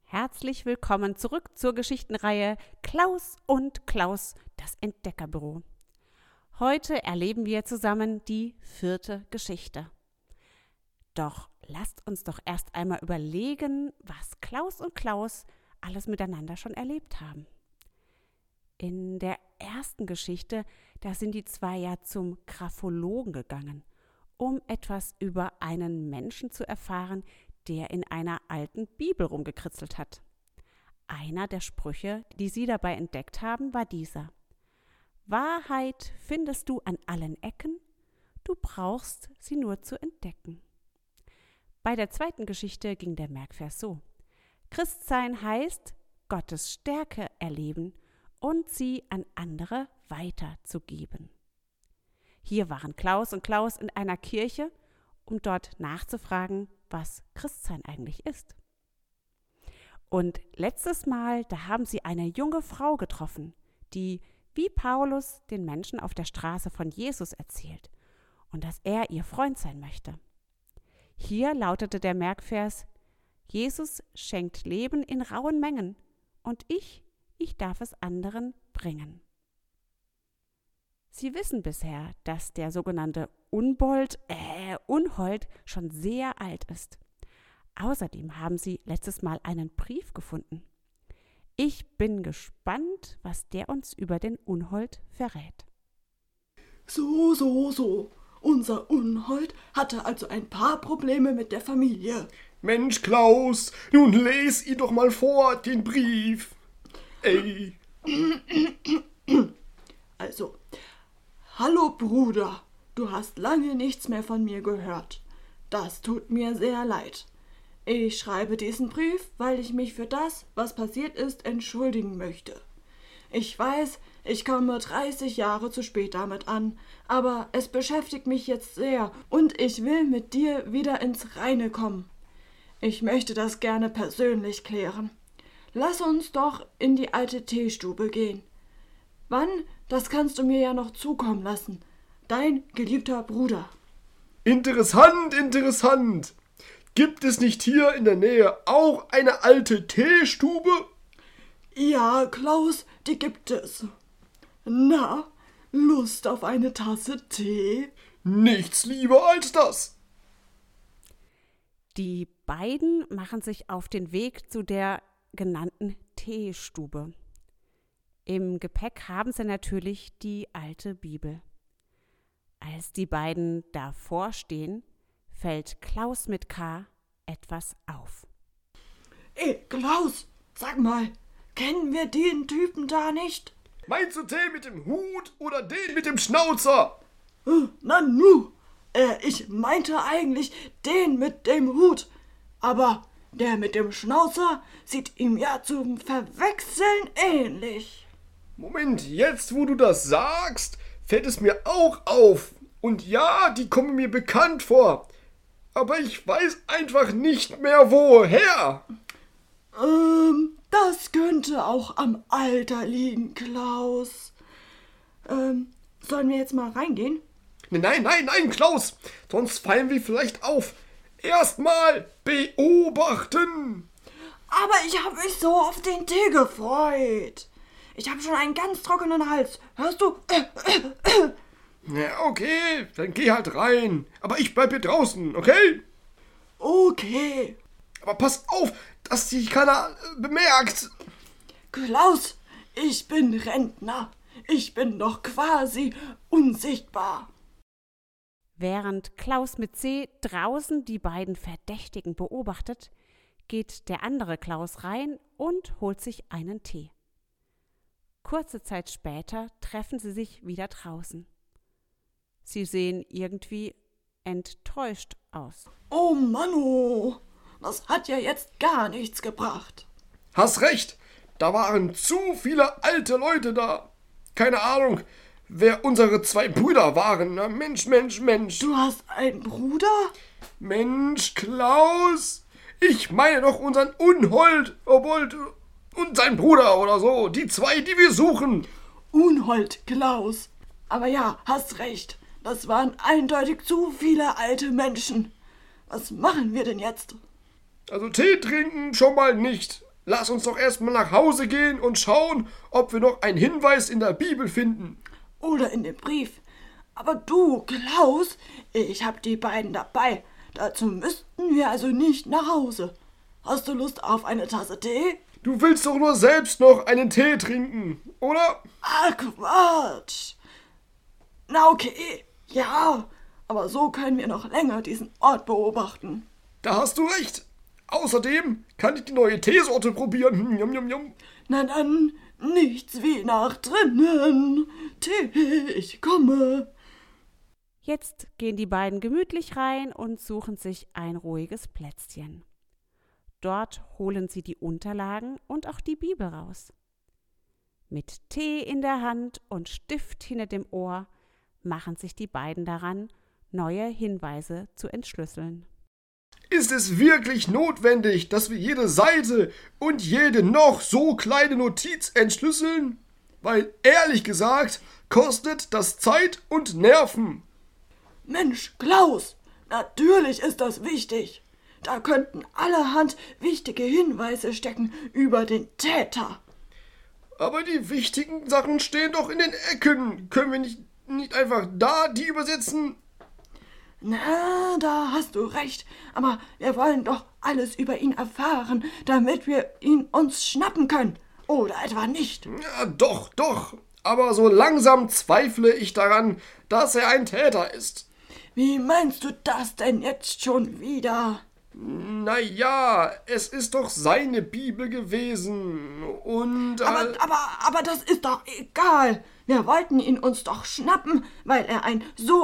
Herzlich willkommen zurück zur Geschichtenreihe Klaus und Klaus, das Entdeckerbüro. Heute erleben wir zusammen die 4. Geschichte. Doch lasst uns doch erst einmal überlegen, was Klaus und Klaus alles miteinander schon erlebt haben. In der ersten Geschichte, da sind die zwei ja zum Graphologen gegangen, um etwas über einen Menschen zu erfahren, der in einer alten Bibel rumgekritzelt hat. Einer der Sprüche, die sie dabei entdeckt haben, war dieser: Wahrheit findest du an allen Ecken, du brauchst sie nur zu entdecken. Bei der zweiten Geschichte ging der Merkvers so: Christsein heißt, Gottes Stärke erleben und sie an andere weiterzugeben. Hier waren Klaus und Klaus in einer Kirche, um dort nachzufragen, was Christsein eigentlich ist. Und letztes Mal, da haben sie eine junge Frau getroffen, die, wie Paulus, den Menschen auf der Straße von Jesus erzählt und dass er ihr Freund sein möchte. Hier lautete der Merkvers: Jesus schenkt Leben in rauen Mengen und ich darf es anderen bringen. Sie wissen bisher, dass der sogenannte Unhold schon sehr alt ist. Außerdem haben sie letztes Mal einen Brief gefunden. Ich bin gespannt, was der uns über den Unhold verrät. So. Unser Unhold hatte also ein paar Probleme mit der Familie. Mensch, Klaus, nun les ihn doch mal vor, den Brief. Ey. Also, hallo Bruder, du hast lange nichts mehr von mir gehört. Das tut mir sehr leid. Ich schreibe diesen Brief, weil ich mich für das, was passiert ist, entschuldigen möchte. Ich weiß, ich komme 30 Jahre zu spät damit an, aber es beschäftigt mich jetzt sehr und ich will mit dir wieder ins Reine kommen. Ich möchte das gerne persönlich klären. Lass uns doch in die alte Teestube gehen. Wann? Das kannst du mir ja noch zukommen lassen. Dein geliebter Bruder. Interessant. Gibt es nicht hier in der Nähe auch eine alte Teestube? Ja, Klaus, die gibt es. Na, Lust auf eine Tasse Tee? Nichts lieber als das. Die beiden machen sich auf den Weg zu der genannten Teestube. Im Gepäck haben sie natürlich die alte Bibel. Als die beiden davor stehen, fällt Klaus mit K etwas auf. Ey, Klaus, sag mal, kennen wir den Typen da nicht? Meinst du den mit dem Hut oder den mit dem Schnauzer? Na nu, ich meinte eigentlich den mit dem Hut, aber der mit dem Schnauzer sieht ihm ja zum Verwechseln ähnlich. Moment, jetzt wo du das sagst, fällt es mir auch auf. Und ja, die kommen mir bekannt vor. Aber ich weiß einfach nicht mehr woher. Das könnte auch am Alter liegen, Klaus. Sollen wir jetzt mal reingehen? Nein, Klaus, sonst fallen wir vielleicht auf. Erstmal beobachten. Aber ich habe mich so auf den Tee gefreut. Ich habe schon einen ganz trockenen Hals. Hörst du? Ja, okay, dann geh halt rein. Aber ich bleib hier draußen, okay? Okay. Aber pass auf, dass dich keiner bemerkt. Klaus, ich bin Rentner. Ich bin doch quasi unsichtbar. Während Klaus mit C draußen die beiden Verdächtigen beobachtet, geht der andere Klaus rein und holt sich einen Tee. Kurze Zeit später treffen sie sich wieder draußen. Sie sehen irgendwie enttäuscht aus. Oh Manno, das hat ja jetzt gar nichts gebracht. Hast recht, da waren zu viele alte Leute da. Keine Ahnung, wer unsere 2 Brüder waren. Na, Mensch. Du hast einen Bruder? Mensch, Klaus, ich meine doch unseren Unhold und sein Bruder oder so. Die 2, die wir suchen. Unhold, Klaus. Aber ja, hast recht. Das waren eindeutig zu viele alte Menschen. Was machen wir denn jetzt? Also Tee trinken schon mal nicht. lass uns doch erstmal nach Hause gehen und schauen, ob wir noch einen Hinweis in der Bibel finden. Oder in dem Brief. Aber du, Klaus, ich hab die beiden dabei. Dazu müssten wir also nicht nach Hause. Hast du Lust auf eine Tasse Tee? Du willst doch nur selbst noch einen Tee trinken, oder? Ah, Quatsch. Na okay, ja, aber so können wir noch länger diesen Ort beobachten. Da hast du recht. Außerdem kann ich die neue Teesorte probieren. Njam, njam, njam. Na dann, nichts wie nach drinnen. Tee, ich komme. Jetzt gehen die beiden gemütlich rein und suchen sich ein ruhiges Plätzchen. Dort holen sie die Unterlagen und auch die Bibel raus. Mit Tee in der Hand und Stift hinter dem Ohr machen sich die beiden daran, neue Hinweise zu entschlüsseln. Ist es wirklich notwendig, dass wir jede Seite und jede noch so kleine Notiz entschlüsseln? Weil, ehrlich gesagt, kostet das Zeit und Nerven. Mensch, Klaus, natürlich ist das wichtig. Da könnten allerhand wichtige Hinweise stecken über den Täter. Aber die wichtigen Sachen stehen doch in den Ecken. Können wir nicht einfach da die übersetzen? Na, da hast du recht. Aber wir wollen doch alles über ihn erfahren, damit wir ihn uns schnappen können. Oder etwa nicht? Ja, doch. Aber so langsam zweifle ich daran, dass er ein Täter ist. Wie meinst du das denn jetzt schon wieder? Naja, es ist doch seine Bibel gewesen und... Aber das ist doch egal. Wir wollten ihn uns doch schnappen, weil er in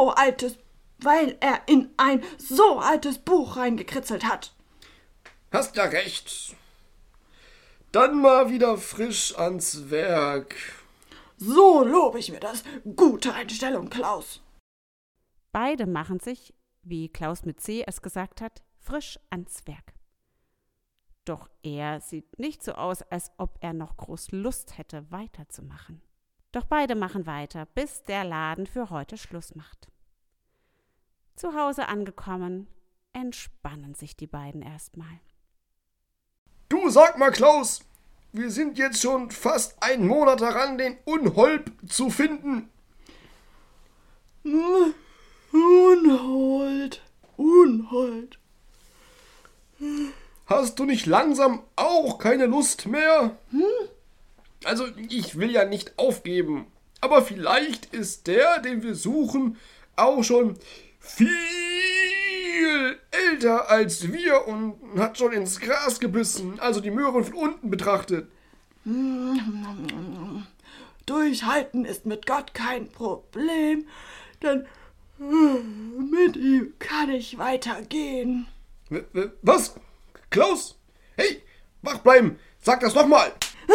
ein so altes Buch reingekritzelt hat. Hast ja recht. Dann mal wieder frisch ans Werk. So lobe ich mir das. Gute Einstellung, Klaus. Beide machen sich, wie Klaus mit C es gesagt hat, frisch ans Werk. Doch er sieht nicht so aus, als ob er noch groß Lust hätte, weiterzumachen. Doch beide machen weiter, bis der Laden für heute Schluss macht. Zu Hause angekommen, entspannen sich die beiden erstmal. Du, sag mal, Klaus, wir sind jetzt schon fast einen Monat daran, den Unhold zu finden. Unhold. Hast du nicht langsam auch keine Lust mehr? Also, ich will ja nicht aufgeben, aber vielleicht ist der, den wir suchen, auch schon viel älter als wir und hat schon ins Gras gebissen, also die Möhren von unten betrachtet. Durchhalten ist mit Gott kein Problem, denn mit ihm kann ich weitergehen. Was? Klaus? Hey, wach bleiben! Sag das nochmal!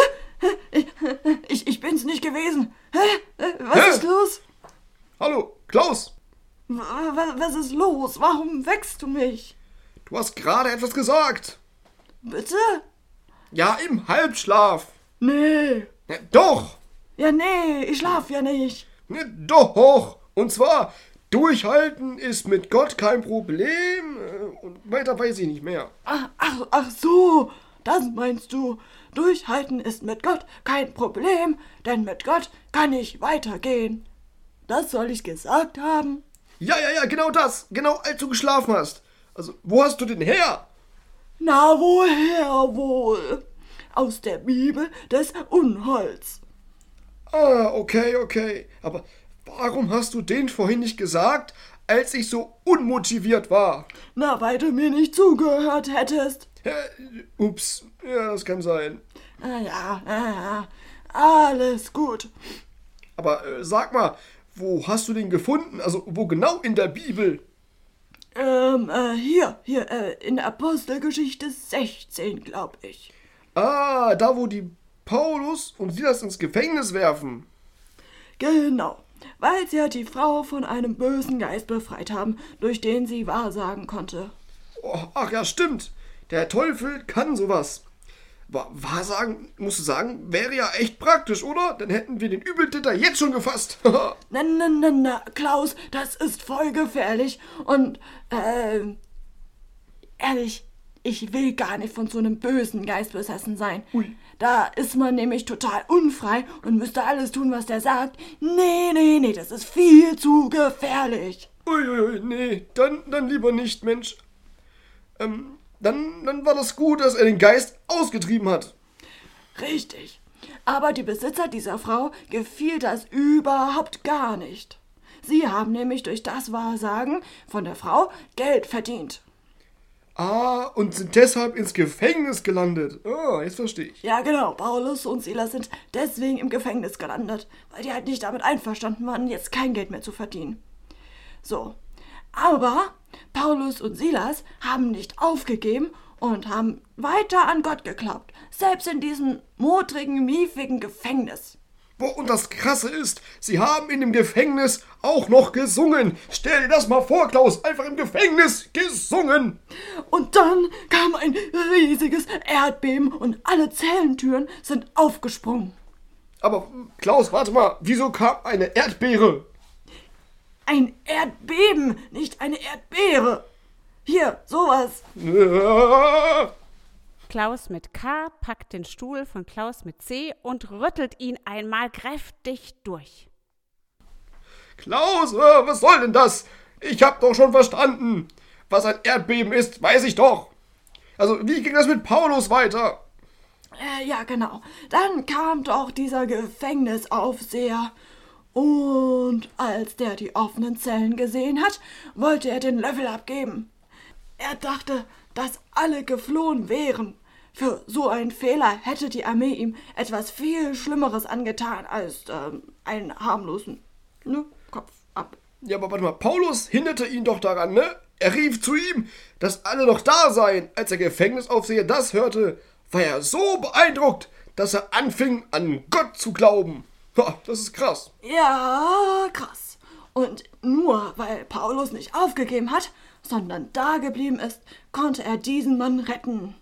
Ich bin's nicht gewesen. Was ist los? Hallo, Klaus! Was ist los? Warum wächst du mich? Du hast gerade etwas gesagt. Bitte? Ja, im Halbschlaf. Nee. Ja, doch. Ja, nee, ich schlaf ja nicht. Ja, doch. Und zwar, durchhalten ist mit Gott kein Problem. Und weiter weiß ich nicht mehr. Ach so, das meinst du. Durchhalten ist mit Gott kein Problem, denn mit Gott kann ich weitergehen. Das soll ich gesagt haben? Ja, genau das. Genau als du geschlafen hast. Also, wo hast du den her? Na, woher wohl? Aus der Bibel des Unholds. Ah, okay. Aber warum hast du den vorhin nicht gesagt, als ich so unmotiviert war? Na, weil du mir nicht zugehört hättest. Ups, ja, das kann sein. Ja, alles gut. Aber sag mal, wo hast du den gefunden? Also, wo genau in der Bibel? Hier, in Apostelgeschichte 16, glaub ich. Ah, da wo die Paulus und Silas ins Gefängnis werfen. Genau, weil sie ja die Frau von einem bösen Geist befreit haben, durch den sie wahrsagen konnte. Oh, ach ja, stimmt. Der Teufel kann sowas. Aber wahrsagen, musst du sagen, wäre ja echt praktisch, oder? Dann hätten wir den Übeltäter jetzt schon gefasst. Na, Klaus, das ist voll gefährlich. Und, ehrlich, Ich will gar nicht von so einem bösen Geist besessen sein. Ui. Da ist man nämlich total unfrei und müsste alles tun, was der sagt. Nee, das ist viel zu gefährlich. Uiuiui, nee, dann lieber nicht, Mensch. Dann war das gut, dass er den Geist ausgetrieben hat. Richtig. Aber die Besitzer dieser Frau gefiel das überhaupt gar nicht. Sie haben nämlich durch das Wahrsagen von der Frau Geld verdient. Ah, und sind deshalb ins Gefängnis gelandet. Ah, jetzt verstehe ich. Ja, genau. Paulus und Silas sind deswegen im Gefängnis gelandet, weil die halt nicht damit einverstanden waren, jetzt kein Geld mehr zu verdienen. So. Aber Paulus und Silas haben nicht aufgegeben und haben weiter an Gott geglaubt, selbst in diesem modrigen, miefigen Gefängnis. Boah, und das Krasse ist, sie haben in dem Gefängnis auch noch gesungen. Stell dir das mal vor, Klaus, einfach im Gefängnis gesungen. Und dann kam ein riesiges Erdbeben und alle Zellentüren sind aufgesprungen. Aber Klaus, warte mal, wieso kam eine Erdbeere? Ein Erdbeben, nicht eine Erdbeere. Hier, sowas. Klaus mit K packt den Stuhl von Klaus mit C und rüttelt ihn einmal kräftig durch. Klaus, was soll denn das? Ich hab doch schon verstanden. Was ein Erdbeben ist, weiß ich doch. Also, wie ging das mit Paulus weiter? Ja, genau. Dann kam doch dieser Gefängnisaufseher. Und als der die offenen Zellen gesehen hat, wollte er den Löffel abgeben. Er dachte, dass alle geflohen wären. Für so einen Fehler hätte die Armee ihm etwas viel Schlimmeres angetan als einen harmlosen Kopf ab. Ja, aber warte mal, Paulus hinderte ihn doch daran, ne? Er rief zu ihm, dass alle noch da seien. Als der Gefängnisaufseher das hörte, war er so beeindruckt, dass er anfing, an Gott zu glauben. Ha, das ist krass. Ja, krass. Und nur weil Paulus nicht aufgegeben hat, sondern da geblieben ist, konnte er diesen Mann retten.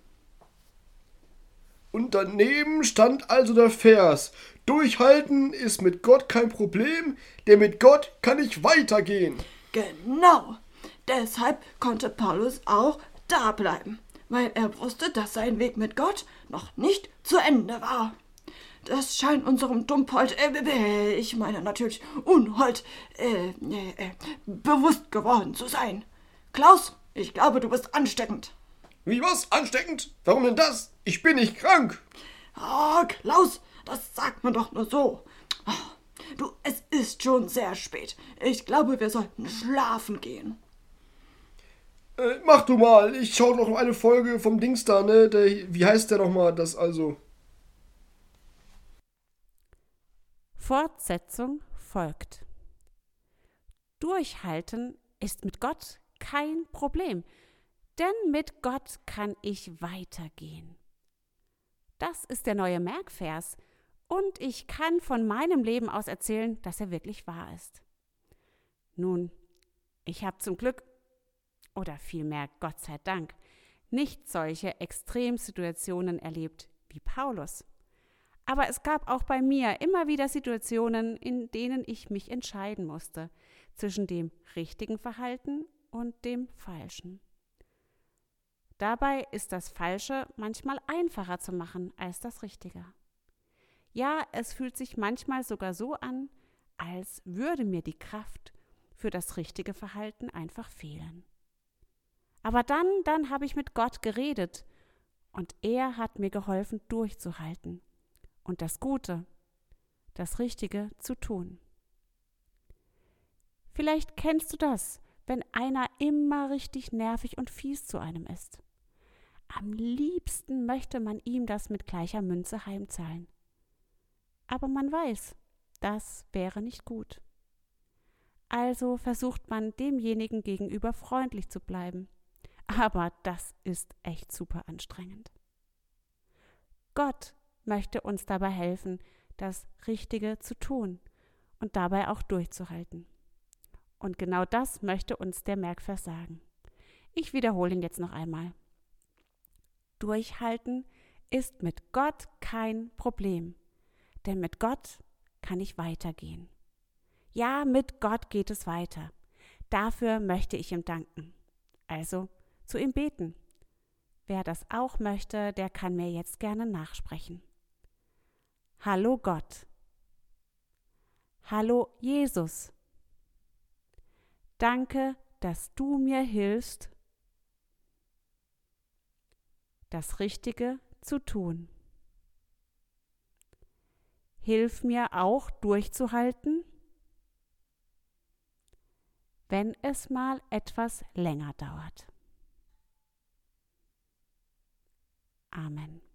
Und daneben stand also der Vers: Durchhalten ist mit Gott kein Problem, denn mit Gott kann ich weitergehen. Genau. Deshalb konnte Paulus auch da bleiben, weil er wusste, dass sein Weg mit Gott noch nicht zu Ende war. Das scheint unserem Dummhold, ich meine natürlich Unhold, bewusst geworden zu sein. Klaus, ich glaube, du bist ansteckend. Wie was? Ansteckend? Warum denn das? Ich bin nicht krank. Oh, Klaus, das sagt man doch nur so. Du, es ist schon sehr spät. Ich glaube, wir sollten schlafen gehen. Mach du mal. Ich schaue noch eine Folge vom Dings da, ne? Wie heißt der nochmal? Das also. Fortsetzung folgt. Durchhalten ist mit Gott kein Problem, denn mit Gott kann ich weitergehen. Das ist der neue Merkvers und ich kann von meinem Leben aus erzählen, dass er wirklich wahr ist. Nun, ich habe zum Glück, oder vielmehr Gott sei Dank, nicht solche Extremsituationen erlebt wie Paulus. Aber es gab auch bei mir immer wieder Situationen, in denen ich mich entscheiden musste zwischen dem richtigen Verhalten und dem falschen. Dabei ist das Falsche manchmal einfacher zu machen als das Richtige. Ja, es fühlt sich manchmal sogar so an, als würde mir die Kraft für das richtige Verhalten einfach fehlen. Aber dann habe ich mit Gott geredet und er hat mir geholfen, durchzuhalten und das Gute, das Richtige zu tun. Vielleicht kennst du das, wenn einer immer richtig nervig und fies zu einem ist. Am liebsten möchte man ihm das mit gleicher Münze heimzahlen. Aber man weiß, das wäre nicht gut. Also versucht man, demjenigen gegenüber freundlich zu bleiben. Aber das ist echt super anstrengend. Gott möchte uns dabei helfen, das Richtige zu tun und dabei auch durchzuhalten. Und genau das möchte uns der Merkvers sagen. Ich wiederhole ihn jetzt noch einmal. Durchhalten ist mit Gott kein Problem, denn mit Gott kann ich weitergehen. Ja, mit Gott geht es weiter. Dafür möchte ich ihm danken. Also zu ihm beten. wer das auch möchte, der kann mir jetzt gerne nachsprechen. Hallo Gott. Hallo Jesus. Danke, dass du mir hilfst, das Richtige zu tun. Hilf mir auch durchzuhalten, wenn es mal etwas länger dauert. Amen.